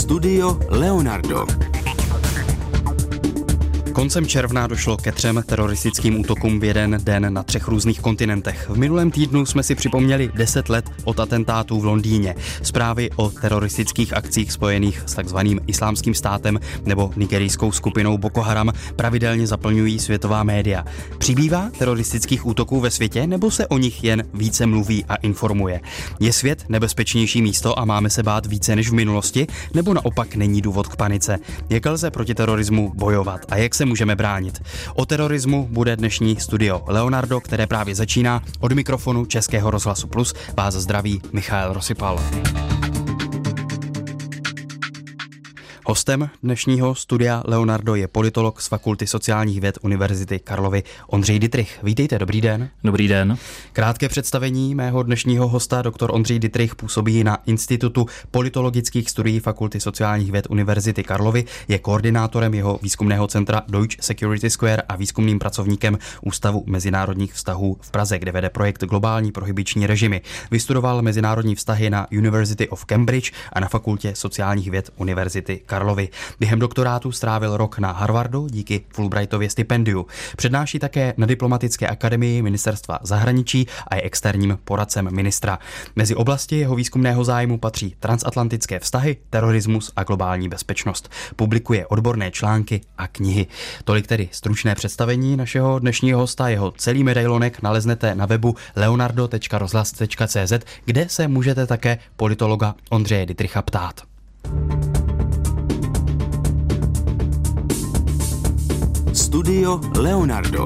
Studio Leonardo. Koncem června došlo ke 3 teroristickým útokům v jeden den na 3 různých kontinentech. V minulém týdnu jsme si připomněli 10 let od atentátů v Londýně. Zprávy o teroristických akcích spojených s takzvaným Islámským státem nebo nigerijskou skupinou Boko Haram pravidelně zaplňují světová média. Přibývá teroristických útoků ve světě, nebo se o nich jen více mluví a informuje? Je svět nebezpečnější místo a máme se bát více než v minulosti, nebo naopak není důvod k panice? Jak lze proti terorismu bojovat a jak se můžeme bránit? O terorismu bude dnešní studio Leonardo, které právě začíná. Od mikrofonu Českého rozhlasu Plus vás zdraví Michael Rosypal. Hostem dnešního studia Leonardo je politolog z Fakulty sociálních věd Univerzity Karlovy Ondřej Dittrich. Vítejte, dobrý den. Dobrý den. Krátké představení mého dnešního hosta, doktor Ondřej Dittrich, působí na Institutu politologických studií Fakulty sociálních věd Univerzity Karlovy, je koordinátorem jeho výzkumného centra Deutsche Security Square a výzkumným pracovníkem Ústavu mezinárodních vztahů v Praze, kde vede projekt Globální prohibiční režimy. Vystudoval mezinárodní vztahy na University of Cambridge a na Fakultě sociálních věd Univerzity Karlovy. Během doktorátu strávil rok na Harvardu díky Fulbrightově stipendiu. Přednáší také na Diplomatické akademii Ministerstva zahraničí a je externím poradcem ministra. Mezi oblasti jeho výzkumného zájmu patří transatlantické vztahy, terorismus a globální bezpečnost. Publikuje odborné články a knihy. Tolik tedy stručné představení našeho dnešního hosta. Jeho celý medailonek naleznete na webu leonardo.rozhlas.cz, kde se můžete také politologa Ondřeje Dittricha ptát. Studio Leonardo.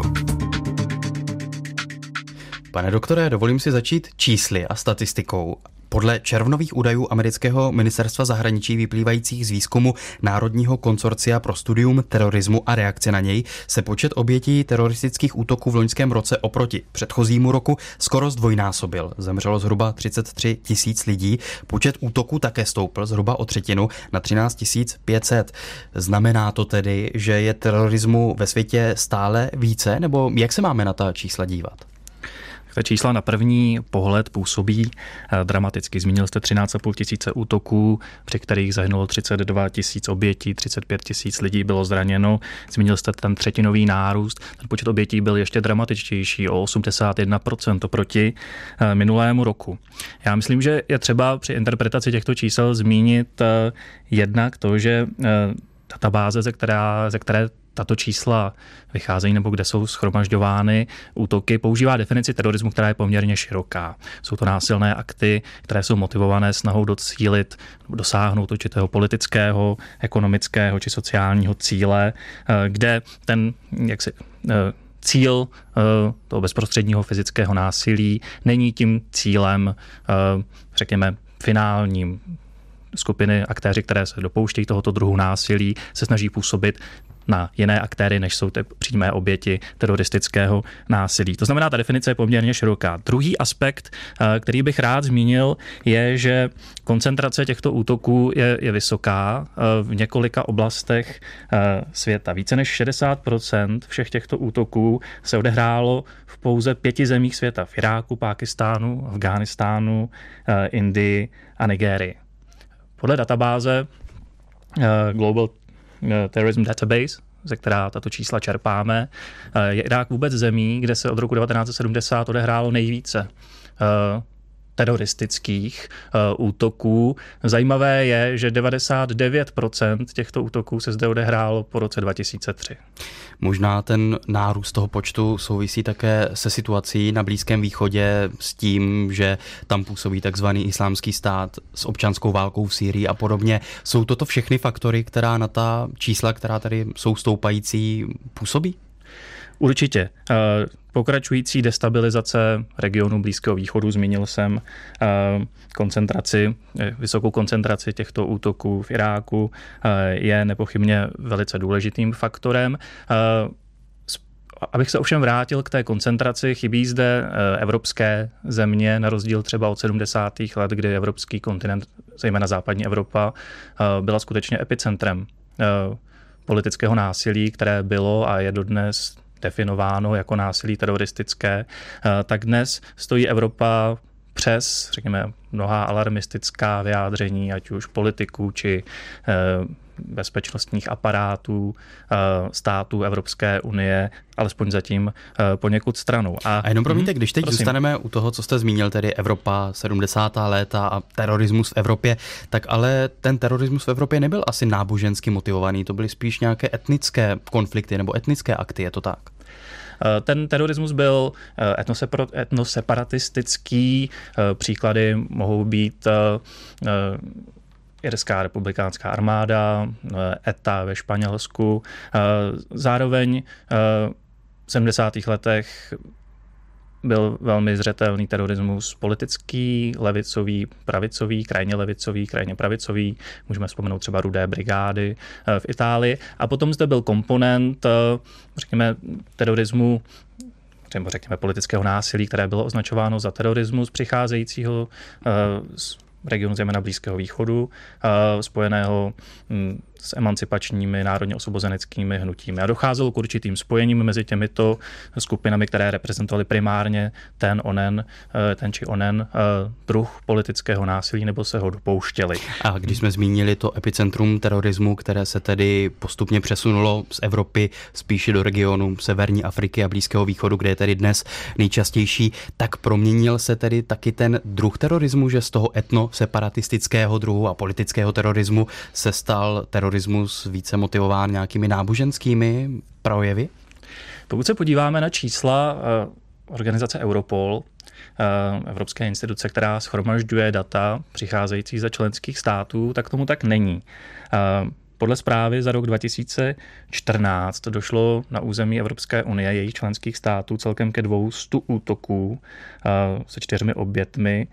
Pane doktore, dovolím si začít čísly a statistikou. Podle červnových údajů amerického ministerstva zahraničí vyplývajících z výzkumu Národního konsorcia pro studium terorismu a reakce na něj se počet obětí teroristických útoků v loňském roce oproti předchozímu roku skoro zdvojnásobil. Zemřelo zhruba 33 000 lidí. Počet útoků také stoupl zhruba o třetinu na 13 500. Znamená to tedy, že je terorismu ve světě stále více, nebo jak se máme na ta čísla dívat? Ta čísla na první pohled působí dramaticky. Zmínil jste 13 500 útoků, při kterých zahynulo 32 000 obětí, 35 000 lidí bylo zraněno. Zmínil jste ten třetinový nárůst. Ten počet obětí byl ještě dramatičtější o 81% oproti minulému roku. Já myslím, že je třeba při interpretaci těchto čísel zmínit jednak to, že databáze, ze které tato čísla vycházejí nebo kde jsou shromažďovány útoky, používá definici terorismu, která je poměrně široká. Jsou to násilné akty, které jsou motivované snahou docílit, dosáhnout určitého politického, ekonomického či sociálního cíle, kde ten cíl toho bezprostředního fyzického násilí není tím cílem, řekněme, finálním. Skupiny aktéři, které se dopouštějí tohoto druhu násilí, se snaží působit na jiné aktéry, než jsou ty přímé oběti teroristického násilí. To znamená, ta definice je poměrně široká. Druhý aspekt, který bych rád zmínil, je, že koncentrace těchto útoků je vysoká v několika oblastech světa. Více než 60% všech těchto útoků se odehrálo v pouze 5 zemích světa. V Iráku, Pákistánu, Afghánistánu, Indii a Nigérii. Podle databáze Global Terrorism Database, ze která tato čísla čerpáme, je Irák vůbec zemí, kde se od roku 1970 odehrálo nejvíce teroristických útoků. Zajímavé je, že 99% těchto útoků se zde odehrálo po roce 2003. Možná ten nárůst toho počtu souvisí také se situací na Blízkém východě s tím, že tam působí takzvaný Islámský stát s občanskou válkou v Sýrii a podobně. Jsou toto všechny faktory, která na ta čísla, která tady jsou stoupající, působí? Určitě. Pokračující destabilizace regionu Blízkého východu, zmínil jsem vysokou koncentraci těchto útoků v Iráku, je nepochybně velice důležitým faktorem. Abych se ovšem vrátil k té koncentraci, chybí zde evropské země, na rozdíl třeba od 70. let, kdy evropský kontinent, zejména západní Evropa, byla skutečně epicentrem politického násilí, které bylo a je dodnes definováno jako násilí teroristické, tak dnes stojí Evropa přes, řekněme, mnohá alarmistická vyjádření, ať už politiků či bezpečnostních aparátů států Evropské unie, alespoň zatím poněkud stranou. A jenom promiňte, když teď zůstaneme u toho, co jste zmínil, tedy Evropa, 70. léta a terorismus v Evropě, tak ale ten terorismus v Evropě nebyl asi nábožensky motivovaný, to byly spíš nějaké etnické konflikty nebo etnické akty, je to tak? Ten terorismus byl etnoseparatistický, příklady mohou být Irská republikánská armáda, ETA ve Španělsku. Zároveň v 70. letech byl velmi zřetelný terorismus politický, levicový, pravicový, krajně levicový, krajně pravicový. Můžeme vzpomenout třeba Rudé brigády v Itálii. A potom zde byl komponent, řekněme, terorismu, řekněme politického násilí, které bylo označováno za terorismus přicházejícího z regionu zejména Blízkého východu, spojeného s emancipačními národně osvobozeneckými hnutími. A docházelo k určitým spojením mezi těmito skupinami, které reprezentovaly primárně ten či onen druh politického násilí nebo se ho dopouštěli. A když jsme zmínili to epicentrum terorismu, které se tedy postupně přesunulo z Evropy spíše do regionu severní Afriky a Blízkého východu, kde je tedy dnes nejčastější, tak proměnil se tedy taky ten druh terorismu, že z toho etnoseparatistického druhu a politického terorismu se stal terorismus více motivován nějakými náboženskými projevy? Pokud se podíváme na čísla organizace Europol, evropské instituce, která shromažďuje data přicházející ze členských států, tak tomu tak není. Podle zprávy za rok 2014 došlo na území Evropské unie, jejich členských států, celkem ke 200 útoků se 4 obětmi.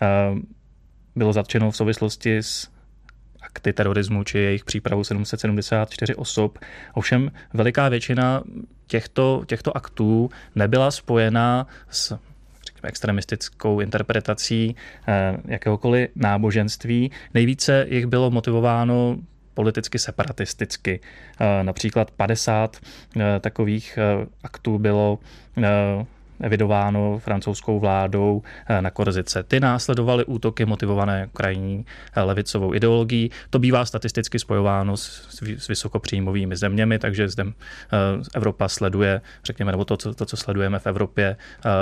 Bylo zatčeno v souvislosti s akty terorismu či jejich přípravu 774 osob. Ovšem veliká většina těchto aktů nebyla spojena s extremistickou interpretací jakéhokoliv náboženství. Nejvíce jich bylo motivováno politicky separatisticky. Například 50 takových aktů bylo evidováno francouzskou vládou na Korsice. Ty následovaly útoky motivované krajní levicovou ideologií. To bývá statisticky spojováno s vysokopříjmovými zeměmi, takže zde Evropa sleduje, řekněme, nebo to, co sledujeme v Evropě,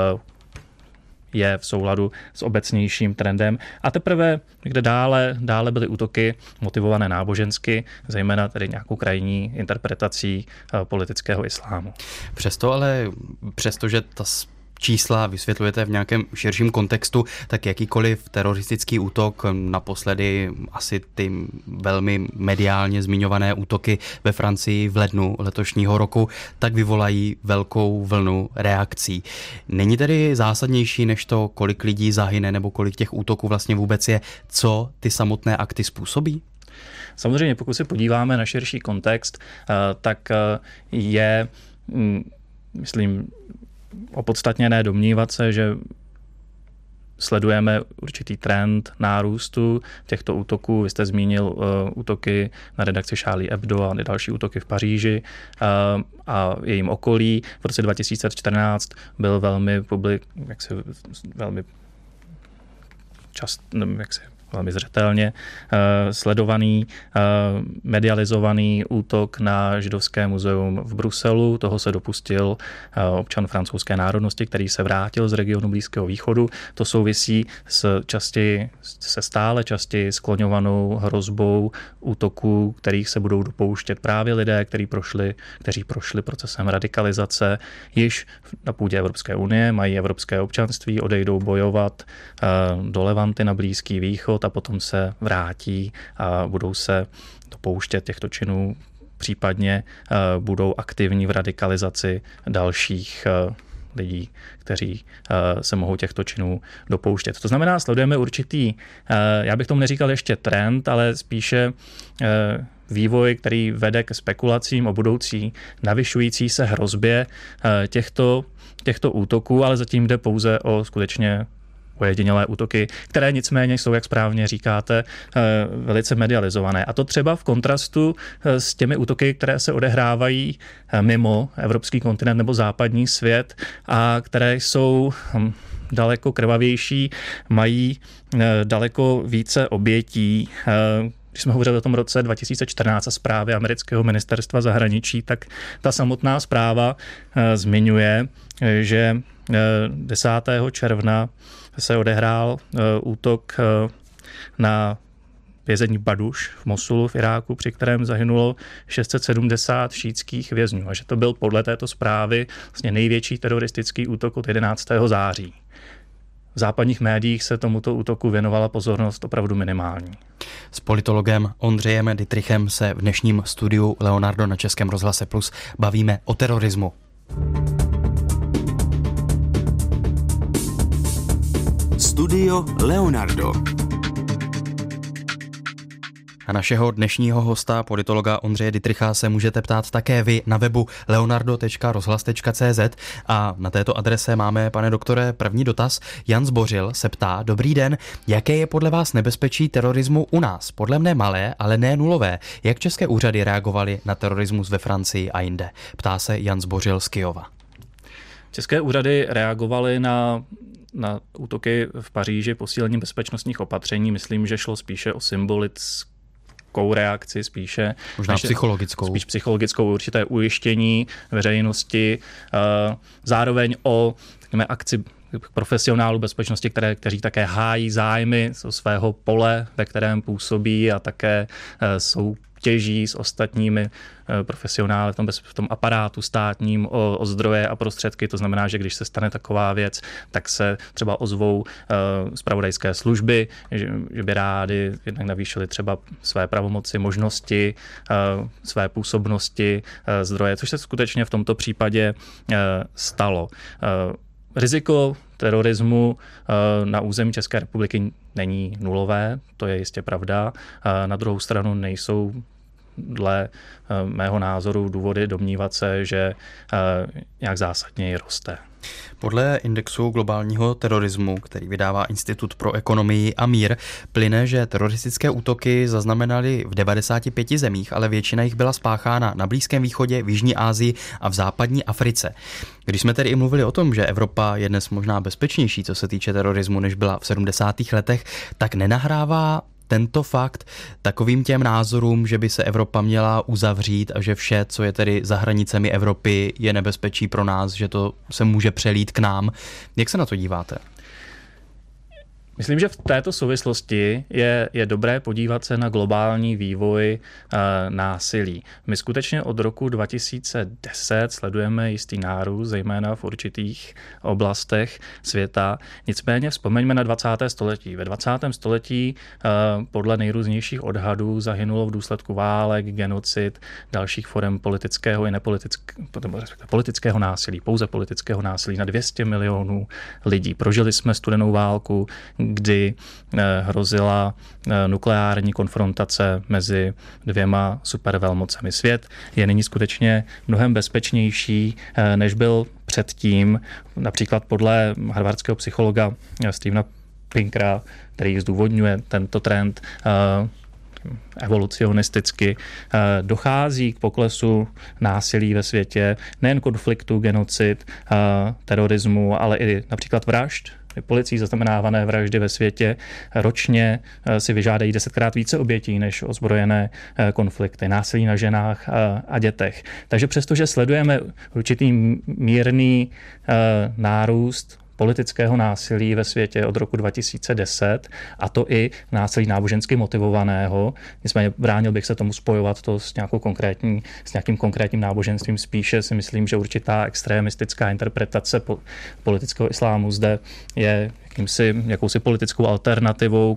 je v souladu s obecnějším trendem. A teprve, kde dále byly útoky motivované nábožensky, zejména tedy nějakou krajní interpretací politického islámu. Přestože ta čísla vysvětlujete v nějakém širším kontextu, tak jakýkoliv teroristický útok, naposledy asi ty velmi mediálně zmiňované útoky ve Francii v lednu letošního roku, tak vyvolají velkou vlnu reakcí. Není tedy zásadnější než to, kolik lidí zahyne nebo kolik těch útoků vlastně vůbec je, co ty samotné akty způsobí? Samozřejmě, pokud se podíváme na širší kontext, tak je, myslím, opodstatněné domnívat se, že sledujeme určitý trend nárůstu těchto útoků. Vy jste zmínil útoky na redakci Charlie Hebdo a další útoky v Paříži a jejím okolí. V roce 2014 byl velmi zřetelně sledovaný, medializovaný útok na židovské muzeum v Bruselu. Toho se dopustil občan francouzské národnosti, který se vrátil z regionu Blízkého východu. To souvisí se stále častěji skloňovanou hrozbou útoků, kterých se budou dopouštět právě lidé, kteří prošli procesem radikalizace již na půdě Evropské unie, mají evropské občanství, odejdou bojovat do Levanty na Blízký východ a potom se vrátí a budou se dopouštět těchto činů, případně budou aktivní v radikalizaci dalších lidí, kteří se mohou těchto činů dopouštět. To znamená, sledujeme určitý, já bych tomu neříkal ještě trend, ale spíše vývoj, který vede ke spekulacím o budoucí navyšující se hrozbě těchto útoků, ale zatím jde pouze o skutečně ojedinělé útoky, které nicméně jsou, jak správně říkáte, velice medializované. A to třeba v kontrastu s těmi útoky, které se odehrávají mimo evropský kontinent nebo západní svět a které jsou daleko krvavější, mají daleko více obětí. Když jsme hovořili o tom roce 2014 a zprávě amerického ministerstva zahraničí, tak ta samotná zpráva zmiňuje, že 10. června se odehrál útok na vězení Baduš v Mosulu v Iráku, při kterém zahynulo 670 šítských vězňů a že to byl podle této zprávy vlastně největší teroristický útok od 11. září. V západních médiích se tomuto útoku věnovala pozornost opravdu minimální. S politologem Ondřejem Dittrichem se v dnešním studiu Leonardo na Českém rozhlase Plus bavíme o terorismu. Studio Leonardo. A našeho dnešního hosta, politologa Ondřeje Dittricha, se můžete ptát také vy na webu leonardo.rozhlas.cz a na této adrese máme, pane doktore, první dotaz. Jan Zbořil se ptá: Dobrý den, jaké je podle vás nebezpečí terorismu u nás? Podle mne malé, ale ne nulové. Jak české úřady reagovaly na terorismus ve Francii a jinde? Ptá se Jan Zbořil z Kyjova. České úřady reagovaly na útoky v Paříži posílením bezpečnostních opatření. Myslím, že šlo spíše o symbolickou reakci, spíše možná psychologickou. Spíš psychologickou, určité ujištění veřejnosti, zároveň o akci profesionálů bezpečnosti, kteří také hájí zájmy svého pole, ve kterém působí a také soutěží s ostatními profesionály v tom aparátu státním o zdroje a prostředky. To znamená, že když se stane taková věc, tak se třeba ozvou zpravodajské služby, že by rádi jednak navýšili třeba své pravomoci, možnosti, své působnosti, zdroje, což se skutečně v tomto případě stalo. Riziko terorismu na území České republiky není nulové, to je jistě pravda. Na druhou stranu nejsou dle mého názoru důvody domnívat se, že nějak zásadně roste. Podle indexu globálního terorismu, který vydává Institut pro ekonomii a mír, plyne, že teroristické útoky zaznamenaly v 95 zemích, ale většina jich byla spáchána na Blízkém východě, v Jižní Asii a v západní Africe. Když jsme tedy i mluvili o tom, že Evropa je dnes možná bezpečnější, co se týče terorismu, než byla v 70. letech, tak nenahrává tento fakt takovým těm názorům, že by se Evropa měla uzavřít a že vše, co je tedy za hranicemi Evropy, je nebezpečí pro nás, že to se může přelít k nám. Jak se na to díváte? Myslím, že v této souvislosti je dobré podívat se na globální vývoj násilí. My skutečně od roku 2010 sledujeme jistý nárůst, zejména v určitých oblastech světa. Nicméně vzpomeňme na 20. století. Ve 20. století podle nejrůznějších odhadů zahynulo v důsledku válek, genocid, dalších forem politického i politického násilí, pouze politického násilí na 200 milionů lidí. Prožili jsme studenou válku, kdy hrozila nukleární konfrontace mezi dvěma supervelmocemi. Svět je nyní skutečně mnohem bezpečnější, než byl předtím. Například podle harvardského psychologa Stevena Pinkera, který zdůvodňuje tento trend evolucionisticky, dochází k poklesu násilí ve světě, nejen konfliktu, genocid, terorismu, ale i například vražd. Policií zaznamenávané vraždy ve světě ročně si vyžádají 10krát více obětí než ozbrojené konflikty, násilí na ženách a dětech. Takže přestože sledujeme určitý mírný nárůst politického násilí ve světě od roku 2010, a to i násilí nábožensky motivovaného. Nicméně bránil bych se tomu spojovat to s nějakým konkrétním náboženstvím. Spíše si myslím, že určitá extremistická interpretace politického islámu zde je jakousi politickou alternativou,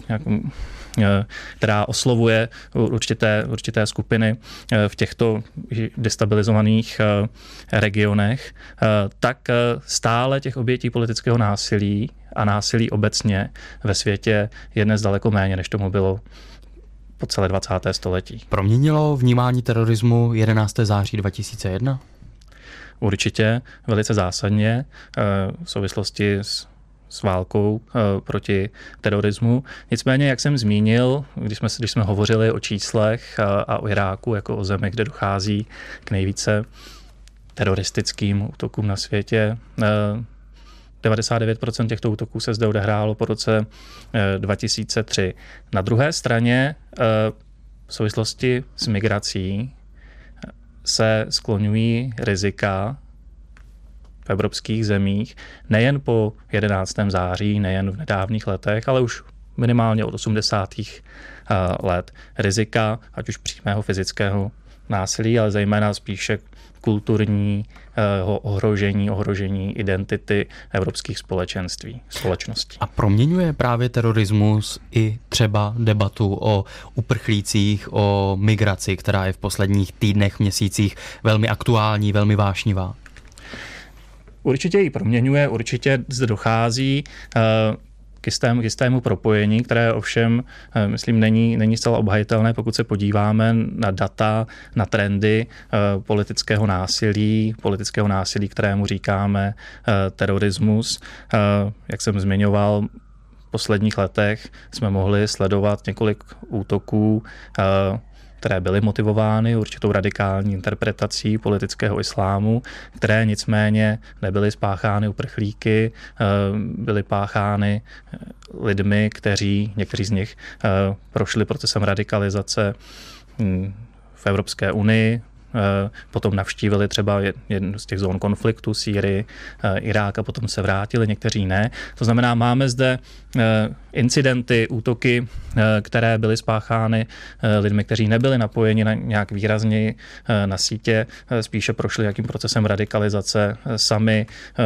která oslovuje určité skupiny v těchto destabilizovaných regionech, tak stále těch obětí politického násilí a násilí obecně ve světě je dnes daleko méně, než tomu bylo po celé 20. století. Proměnilo vnímání terorismu 11. září 2001? Určitě, velice zásadně v souvislosti s válkou proti terorismu. Nicméně, jak jsem zmínil, když jsme hovořili o číslech a o Iráku jako o zemi, kde dochází k nejvíce teroristickým útokům na světě, 99% těchto útoků se zde odehrálo po roce 2003. Na druhé straně v souvislosti s migrací se skloňují rizika v evropských zemích nejen po 11. září, nejen v nedávných letech, ale už minimálně od 80. let. Rizika, ať už přímého fyzického násilí, ale zejména spíše kulturního ohrožení identity evropských společností. A proměňuje právě terorismus i třeba debatu o uprchlících, o migraci, která je v posledních týdnech, měsících velmi aktuální, velmi vášnivá? Určitě ji proměňuje, určitě zde dochází k jistému propojení, které ovšem, myslím, není zcela obhajitelné, pokud se podíváme na data, na trendy politického násilí, kterému říkáme terorismus. Jak jsem zmiňoval, v posledních letech jsme mohli sledovat několik útoků, které byly motivovány určitou radikální interpretací politického islámu, které nicméně nebyly spáchány uprchlíky, byly páchány lidmi, někteří z nich prošli procesem radikalizace v Evropské unii, potom navštívili třeba jednu z těch zón konfliktu, Sýrii, Irák a potom se vrátili, někteří ne. To znamená, máme zde incidenty, útoky, které byly spáchány lidmi, kteří nebyli napojeni nějak výrazněji na sítě, spíše prošli jakým procesem radikalizace sami,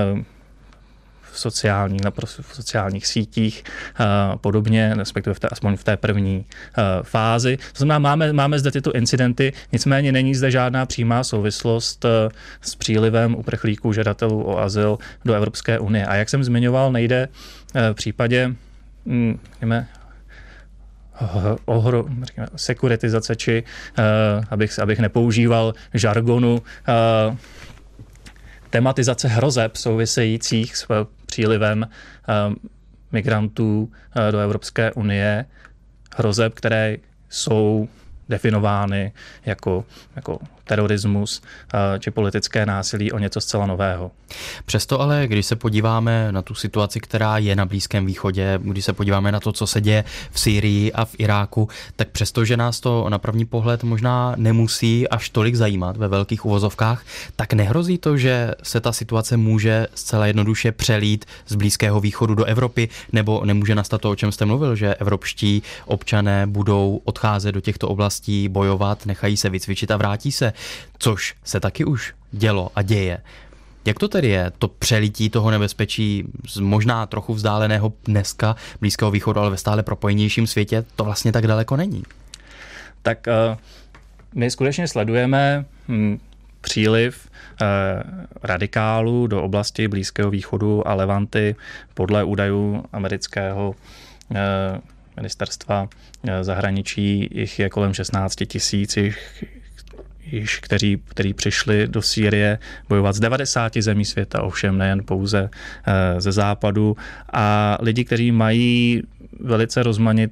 v sociálních sítích podobně, respektive aspoň v té první fázi. To znamená, máme zde tyto incidenty, nicméně není zde žádná přímá souvislost s přílivem uprchlíků, žadatelů o azyl do Evropské unie. A jak jsem zmiňoval, nejde v případě sekuritizace, či abych nepoužíval žargonu, tematizace hrozeb souvisejících s přílivem migrantů do Evropské unie, hrozeb, které jsou definovány jako terorismus či politické násilí, o něco zcela nového. Přesto ale, když se podíváme na tu situaci, která je na Blízkém východě, když se podíváme na to, co se děje v Sýrii a v Iráku, tak přesto, že nás to na první pohled možná nemusí až tolik zajímat ve velkých uvozovkách, tak nehrozí to, že se ta situace může zcela jednoduše přelít z Blízkého východu do Evropy, nebo nemůže nastat to, o čem jste mluvil, že evropští občané budou odcházet do těchto oblastí, bojovat, nechají se vycvičit a vrátí se, což se taky už dělo a děje. Jak to tedy je, to přelití toho nebezpečí z možná trochu vzdáleného dneska Blízkého východu, ale ve stále propojenějším světě, to vlastně tak daleko není? Tak my skutečně sledujeme příliv radikálů do oblasti Blízkého východu a Levanty podle údajů amerického ministerstva zahraničí. Jich je kolem 16 000, kteří přišli do Sýrie bojovat z 90 zemí světa, ovšem nejen pouze ze západu. A lidi, kteří mají velice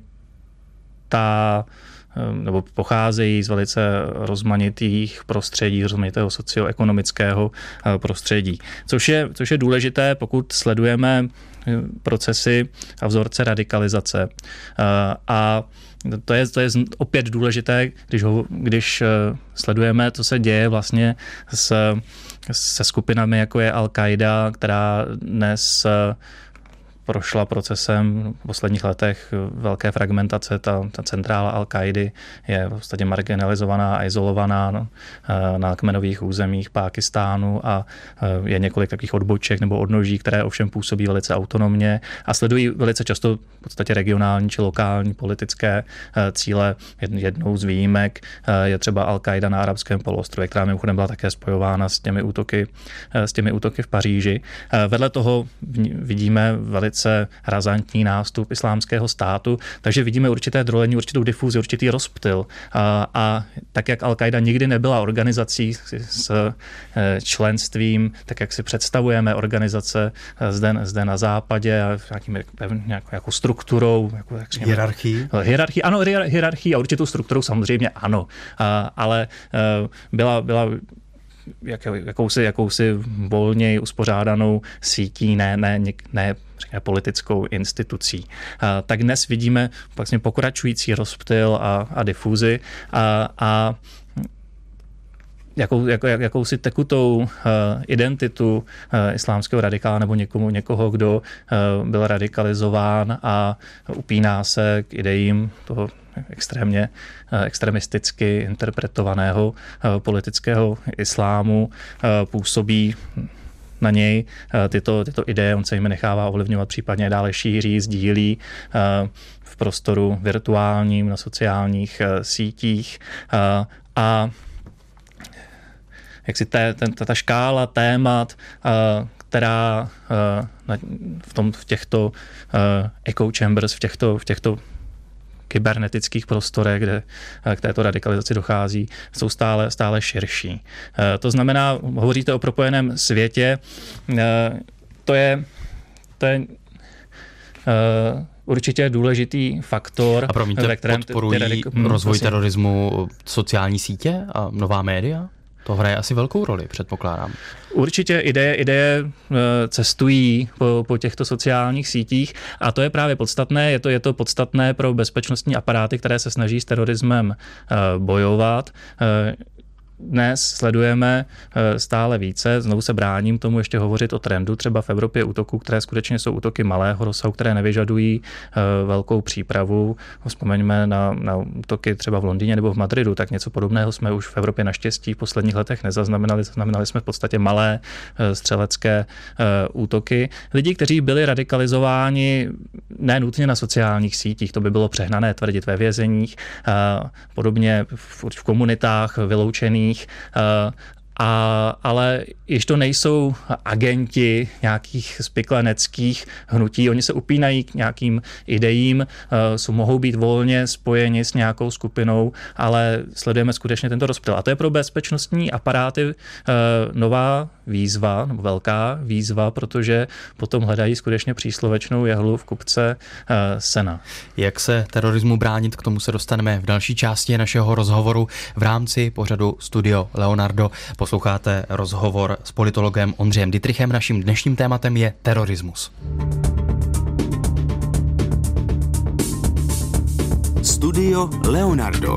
nebo pocházejí z velice rozmanitých prostředí, rozmanitého socioekonomického prostředí. Což je důležité, pokud sledujeme procesy a vzorce radikalizace. A to je opět důležité, když sledujeme, co se děje vlastně se skupinami, jako je Al-Qaida, která dnes prošla procesem v posledních letech velké fragmentace. Ta centrála Al-Qaidy je v podstatě marginalizovaná a izolovaná na kmenových územích Pákistánu a je několik takových odboček nebo odnoží, které ovšem působí velice autonomně a sledují velice často v podstatě regionální či lokální politické cíle. Jednou z výjimek je třeba Al-Qaida na arabském poloostrově, která mimochodem byla také spojována s těmi útoky v Paříži. Vedle toho vidíme velice razantní nástup islámského státu, takže vidíme určité drolení, určitou difuzi, určitý rozptyl. A tak, jak Al-Qaida nikdy nebyla organizací s členstvím, tak jak si představujeme organizace zde na západě a nějakou strukturou. Hierarchii? Ano, hierarchii a určitou strukturou samozřejmě ano. Ale byla jakousi volněji uspořádanou sítí, ne řekněme, politickou institucí. Tak dnes vidíme vlastně pokračující rozptyl a difuzi a jakousi tekutou identitu islámského radikála nebo někoho, kdo byl radikalizován a upíná se k idejím toho extremisticky interpretovaného politického islámu, působí na něj tyto ideje, on se jim nechává ovlivňovat, případně dále šíří, sdílí v prostoru virtuálním, na sociálních sítích a jak si ta škála témat, která v těchto echo chambers, v těchto kybernetických prostorech, kde k této radikalizaci dochází, jsou stále širší. To znamená, hovoříte o propojeném světě, to je určitě důležitý faktor. A promiňte, ve kterém podporují rozvoj terorismu sociální sítě a nová média? To hraje asi velkou roli, předpokládám. Určitě ideje cestují po těchto sociálních sítích a to je právě podstatné. Je to podstatné pro bezpečnostní aparáty, které se snaží s terorismem bojovat. Dnes sledujeme stále více, znovu se bráním tomu ještě hovořit o trendu třeba v Evropě útoků, které skutečně jsou útoky malého rozsahu, které nevyžadují velkou přípravu. Vzpomeňme na útoky třeba v Londýně nebo v Madridu, tak něco podobného jsme už v Evropě naštěstí v posledních letech nezaznamenali. Zaznamenali jsme v podstatě malé střelecké útoky. Lidi, kteří byli radikalizováni ne nutně na sociálních sítích, to by bylo přehnané tvrdit, ve vězeních, podobně v komunitách vyloučených, ale již to nejsou agenti nějakých spikleneckých hnutí, oni se upínají k nějakým idejím, mohou být volně spojeni s nějakou skupinou, ale sledujeme skutečně tento rozptyl. A to je pro bezpečnostní aparáty nová výzva, nebo velká výzva, protože potom hledají skutečně příslovečnou jehlu v kupce sena. Jak se terorismu bránit, k tomu se dostaneme v další části našeho rozhovoru v rámci pořadu Studio Leonardo. Posloucháte rozhovor s politologem Ondřejem Dittrichem. Naším dnešním tématem je terorismus. Studio Leonardo.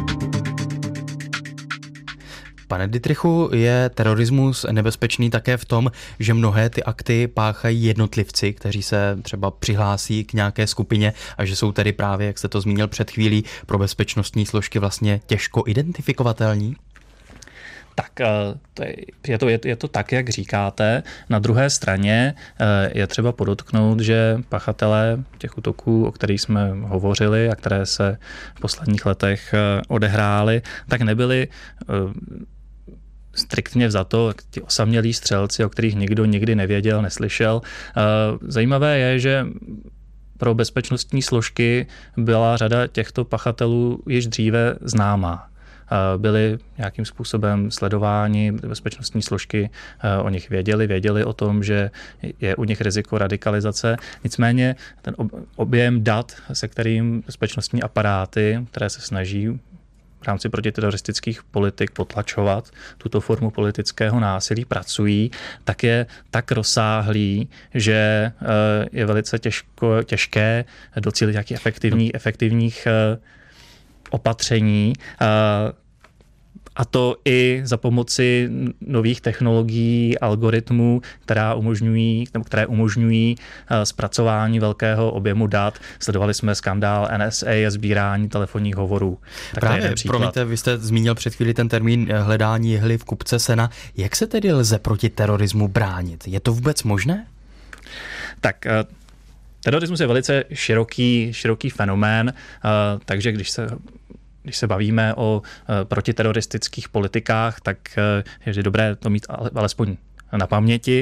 Pane Dittrichu, je terorismus nebezpečný také v tom, že mnohé ty akty páchají jednotlivci, kteří se třeba přihlásí k nějaké skupině a že jsou tedy právě, jak jste to zmínil před chvílí, pro bezpečnostní složky vlastně těžko identifikovatelní? Tak je to tak, jak říkáte. Na druhé straně je třeba podotknout, že pachatelé těch útoků, o kterých jsme hovořili a které se v posledních letech odehrály, tak nebyli striktně vzato ti osamělí střelci, o kterých nikdo nikdy nevěděl, neslyšel. Zajímavé je, že pro bezpečnostní složky byla řada těchto pachatelů již dříve známá. Byli nějakým způsobem sledováni, bezpečnostní složky o nich věděli o tom, že je u nich riziko radikalizace. Nicméně ten objem dat, se kterým bezpečnostní aparáty, které se snaží v rámci protiteroristických politik potlačovat tuto formu politického násilí, pracují, tak je tak rozsáhlý, že je velice těžké docílit nějakých efektivních opatření, a to i za pomoci nových technologií, algoritmů, které umožňují zpracování velkého objemu dat. Sledovali jsme skandál NSA a sbírání telefonních hovorů. Právě, promiňte, vy jste zmínil před chvíli ten termín hledání jehly v kupce sena. Jak se tedy lze proti terorismu bránit? Je to vůbec možné? Tak terorismus je velice široký fenomén, takže když se bavíme o protiteroristických politikách, tak je dobré to mít alespoň na paměti.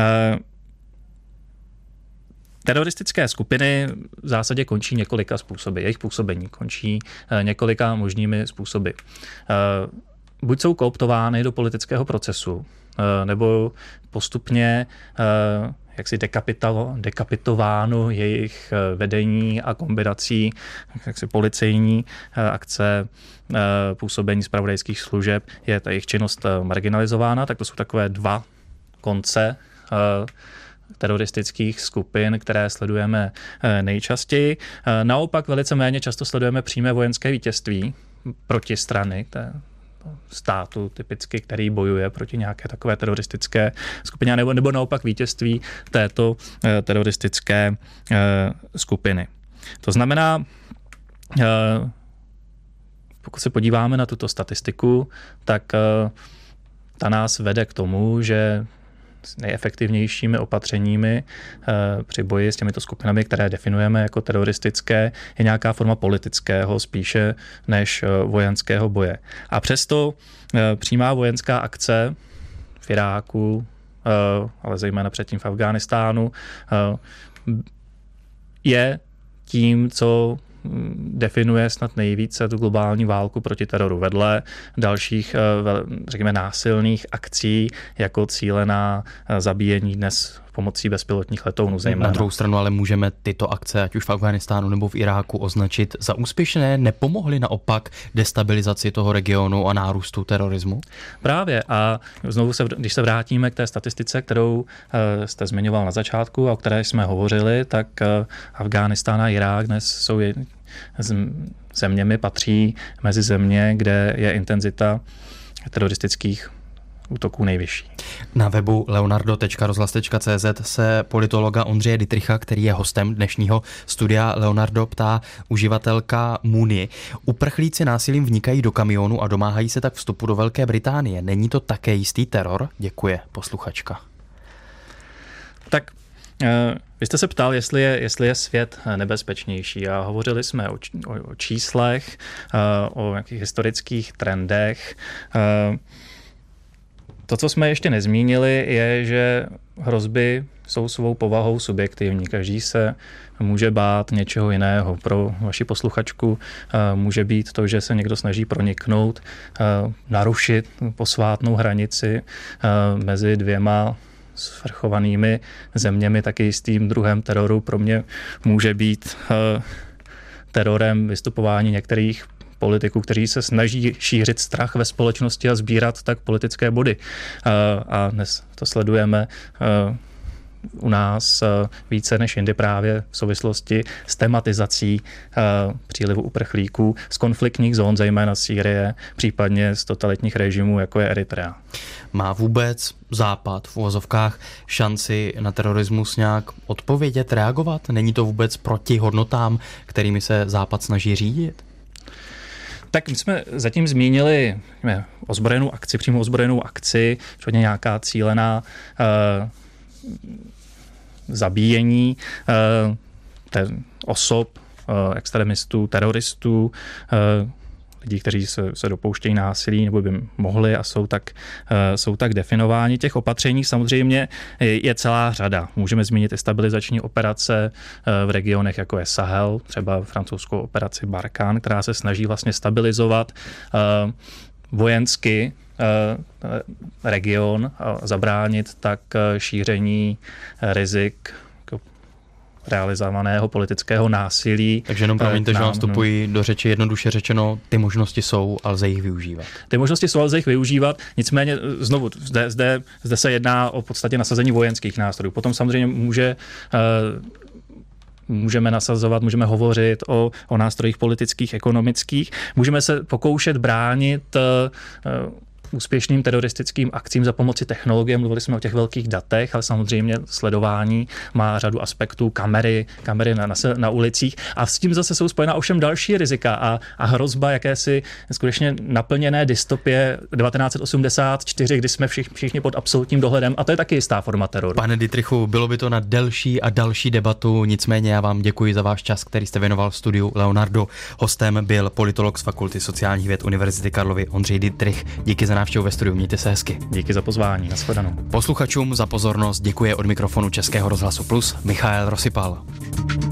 Teroristické skupiny v zásadě končí několika způsoby. Jejich působení končí několika možnými způsoby. Buď jsou kooptovány do politického procesu, nebo postupně jaksi dekapitováno jejich vedení a kombinací jaksi policejní akce, působení zpravodajských služeb, je ta jejich činnost marginalizována, tak to jsou takové dva konce teroristických skupin, které sledujeme nejčastěji. Naopak velice méně často sledujeme přímé vojenské vítězství protistrany státu typicky, který bojuje proti nějaké takové teroristické skupině, nebo naopak vítězství této teroristické skupiny. To znamená, pokud se podíváme na tuto statistiku, tak ta nás vede k tomu, že s nejefektivnějšími opatřeními při boji s těmito skupinami, které definujeme jako teroristické, je nějaká forma politického spíše než vojenského boje. A přesto přímá vojenská akce v Iráku, ale zejména předtím v Afghánistánu, je tím, co definuje snad nejvíce tu globální válku proti teroru vedle dalších, řekněme, násilných akcí jako cílená zabíjení dnes pomocí bezpilotních letounů zejména. Na druhou stranu ale můžeme tyto akce, ať už v Afghánistánu nebo v Iráku, označit za úspěšné, nepomohly naopak destabilizaci toho regionu a nárůstu terorismu? Právě a znovu když se vrátíme k té statistice, kterou jste zmiňoval na začátku a o které jsme hovořili, tak Afghánistán a Irák dnes jsou zeměmi, patří mezi země, kde je intenzita teroristických útoků nejvyšší. Na webu leonardo.rozhlas.cz se politologa Ondřeje Dittricha, který je hostem dnešního studia Leonardo, ptá uživatelka Muni. Uprchlíci násilím vnikají do kamionu a domáhají se tak vstupu do Velké Británie. Není to také jistý teror? Děkuje posluchačka. Tak vy jste se ptal, jestli je svět nebezpečnější a hovořili jsme o číslech, o nějakých historických trendech. To, co jsme ještě nezmínili, je, že hrozby jsou svou povahou subjektivní. Každý se může bát něčeho jiného. Pro vaši posluchačku může být to, že se někdo snaží proniknout, narušit posvátnou hranici mezi dvěma svrchovanými zeměmi, taky jistým druhem teroru. Pro mě může být terorem vystupování některých politiků, kteří se snaží šířit strach ve společnosti a sbírat tak politické body. A dnes to sledujeme u nás více než jindy právě v souvislosti s tematizací přílivu uprchlíků z konfliktních zón, zejména Sýrie, případně z totalitních režimů, jako je Eritrea. Má vůbec Západ v uvozovkách šanci na terorismus nějak odpovědět, reagovat? Není to vůbec proti hodnotám, kterými se Západ snaží řídit? Tak my jsme zatím zmínili ozbrojenou akci, přímo ozbrojenou akci, případně nějaká cílená zabíjení osob, extremistů, teroristů, lidí, kteří se dopouštějí násilí nebo by mohli a jsou tak definováni. Těch opatření samozřejmě je celá řada. Můžeme zmínit i stabilizační operace v regionech, jako je Sahel, třeba francouzskou operaci Barkhane, která se snaží vlastně stabilizovat vojensky region a zabránit tak šíření rizik realizovaného politického násilí. Takže jenom promiňte, že vám vstupují do řeči, jednoduše řečeno, ty možnosti jsou a lze jich využívat. Ty možnosti jsou a lze jich využívat, nicméně znovu, zde se jedná o podstatě nasazení vojenských nástrojů. Potom samozřejmě můžeme nasazovat, můžeme hovořit o nástrojích politických, ekonomických. Můžeme se pokoušet bránit úspěšným teroristickým akcím za pomoci technologie. Mluvili jsme o těch velkých datech, ale samozřejmě sledování má řadu aspektů, kamery na ulicích a s tím zase jsou spojena ovšem další rizika a hrozba jakési skutečně naplněné dystopie 1984, kdy jsme všichni pod absolutním dohledem a to je taky jistá forma teroru. Pane Dittrichu, bylo by to na delší a další debatu, nicméně já vám děkuji za váš čas, který jste věnoval v studiu Leonardo. Hostem byl politolog z Fakulty sociálních věd Univerzity Karlovy Ondřej Dittrich. Díky za návštěvu ve studiu, mějte se hezky. Díky za pozvání, nashledanou. Posluchačům za pozornost děkuje od mikrofonu Českého rozhlasu Plus Michael Rosypal.